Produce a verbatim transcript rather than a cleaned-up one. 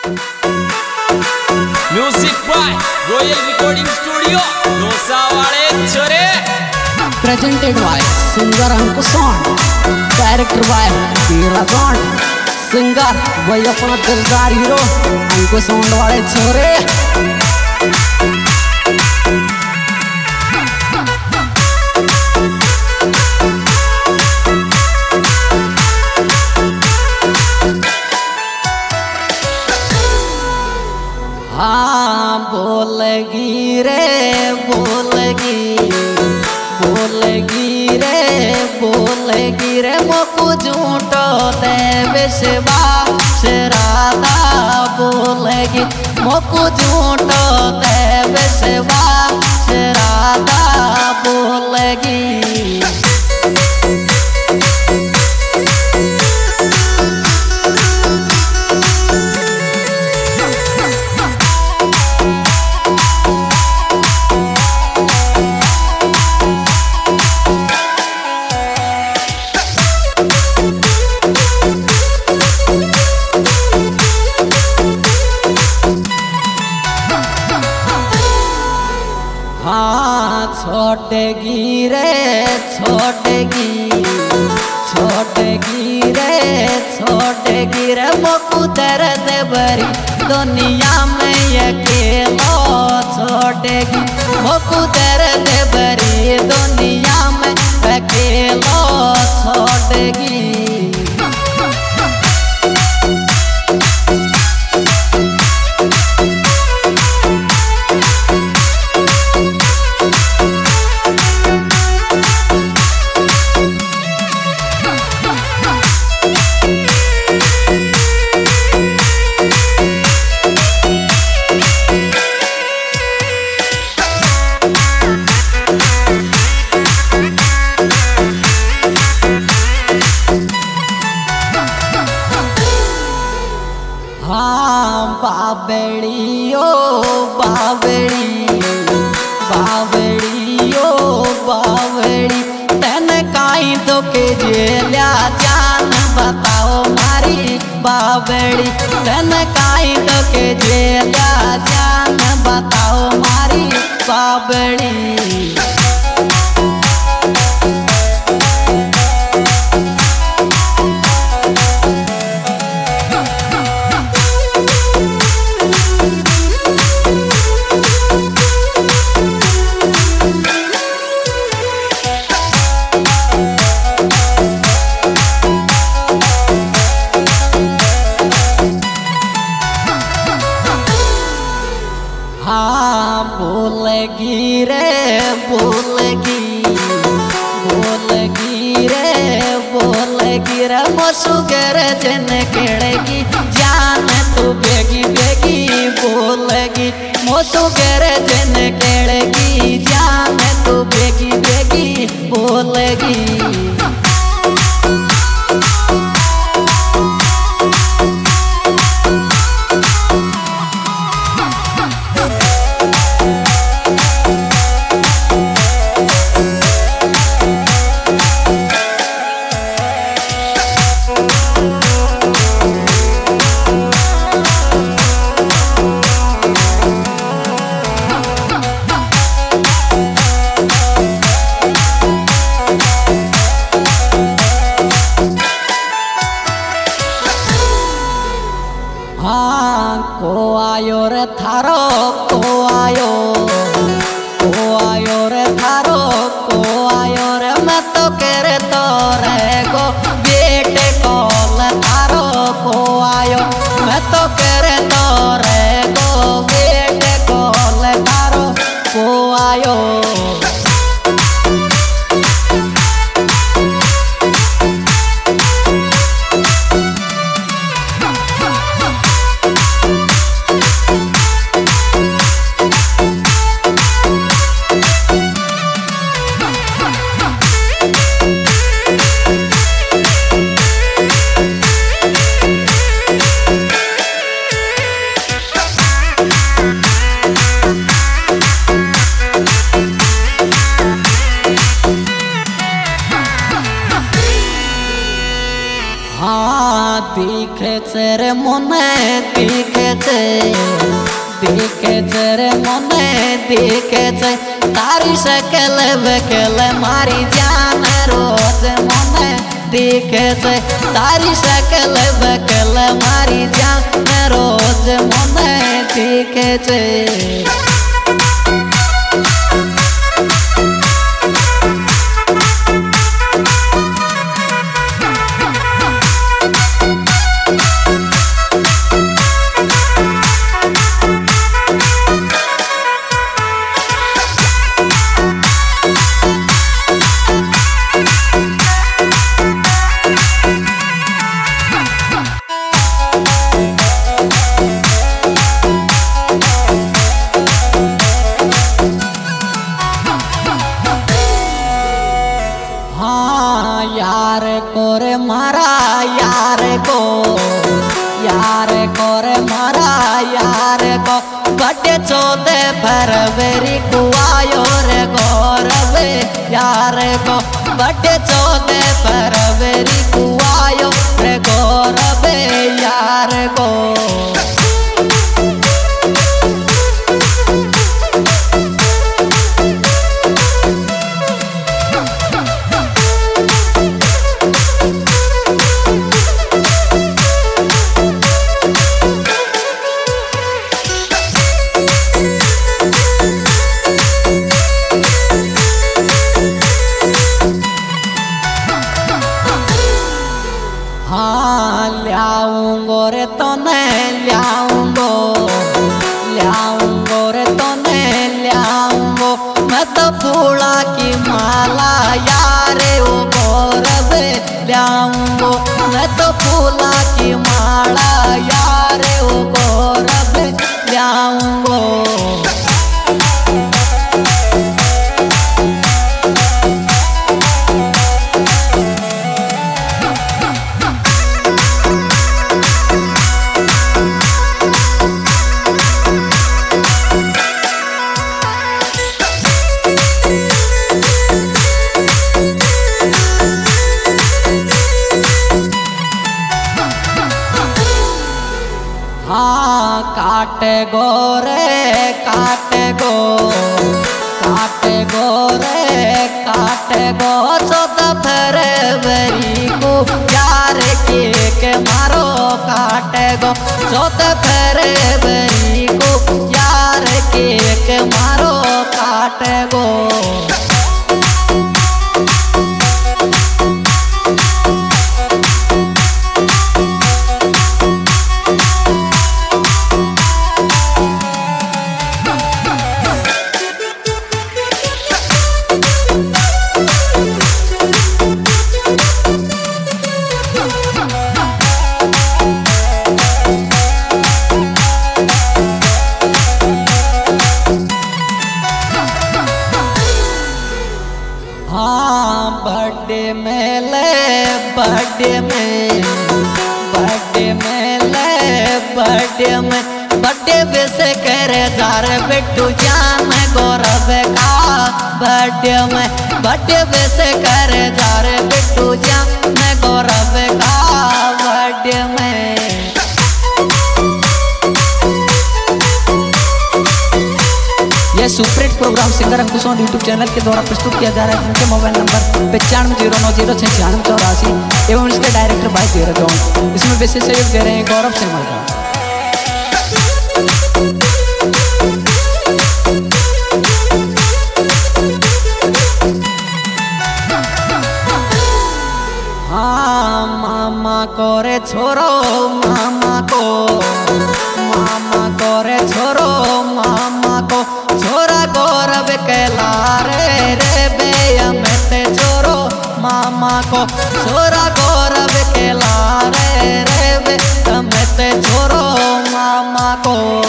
Music by royal recording studio लोसावाड़े छोरे। Presented by singer Ankush song, director by Hira song, singer वही अपना दिलदार हीरो अंकुश सॉन्ग वाले छोरे। हाँ बोलेगी रे बोलेगी बोलेगी रे बोलेगी रे मोकू झूठो दे विश्वास राधा बोलेगी मोकू झूठो दे विश्वास राधा बोलेगी। हाँ छोटेगी रे छोटेगी छोटेगी रे छोटेगी रे मोकू दर्द भरी दुनिया में अकेलो छोटेगी मोकू दर्द भरी दुनिया में अकेलो छोटेगी। हाँ बाबड़ी ओ बाबड़ी बाबड़ी ओ बाबड़ी तन काई तो के जेल्या जान बताओ मारी बाबड़ी तन काई तो के जेल्या जान बताओ मारी बाबड़ी। हाँ बोलेगी रे बोलेगी बोलेगी रे बोलेगी रे मोसुगर जन केड़ेगी जान तू बेगी बेगी बोलेगी मोसुगर जन केड़ेगी जान तू बेगी बेगी बोलेगी। हाँ को आयो रे थारो को आयो को आयो रे थारो को आयो रे मैं तो करे तो रे गो बेटे को थारो को आयो मैं तो करे तो रे गो बेटे को थारो को आयो। दिखे रे मोने दिखे रे मने देखे छे तारी शकल बकल मारी जान रोज मने देखे छे तारी शकल बकल मारी जान रोज मने देखे छे। यार कोरे मारा यार को यार कोरे मारा यार को बड़े चौदह फरवरी को आयो रे गौरव यार को बड़े चौदह फरवरी को आयो रे गौरव यार को। हाँ ल्याऊंगो रे तने ल्याऊंगो ल्याऊंगो रे तने ल्याऊंगो मैं तो फूला की माला यारे ओ गौरव ल्याऊंगो मैं तो फूला की माला यारे ओ गौरव ल्याऊंगो। हाँ काटे गोरे काटे गो काटे गोरे काटे गो चौदह फरवरी को यार के के मारो काटे गो चौदह फरवरी को यार के के मारो काटे गो। हाँ बर्थडे में ले बर्थडे में बर्थडे में ले बर्थडे में बर्थडे वैसे करे जार बेटू जान गौरव का बर्थडे में बर्थडे वैसे करे जार बेटू जान गौरव का बर्थडे में। यह superhit program singer Ankush on YouTube channel के द्वारा प्रस्तुत किया जा रहा है, जिनके मोबाइल नंबर पचानवे जीरो नौ जीरो छः छियानवे चौरासी एवं इसके डायरेक्टर भाई तेरह जॉन। इसमें विशेष सहयोग दे रहे हैं गौरव सेमल का। हाँ मामा करे छोरो मामा को मामा करे छोरो मामा को छोरा गौरव के लारे रे बेया में छोरो मामा को छोरा गौरव के लारे रे बे में छोरो मामा को।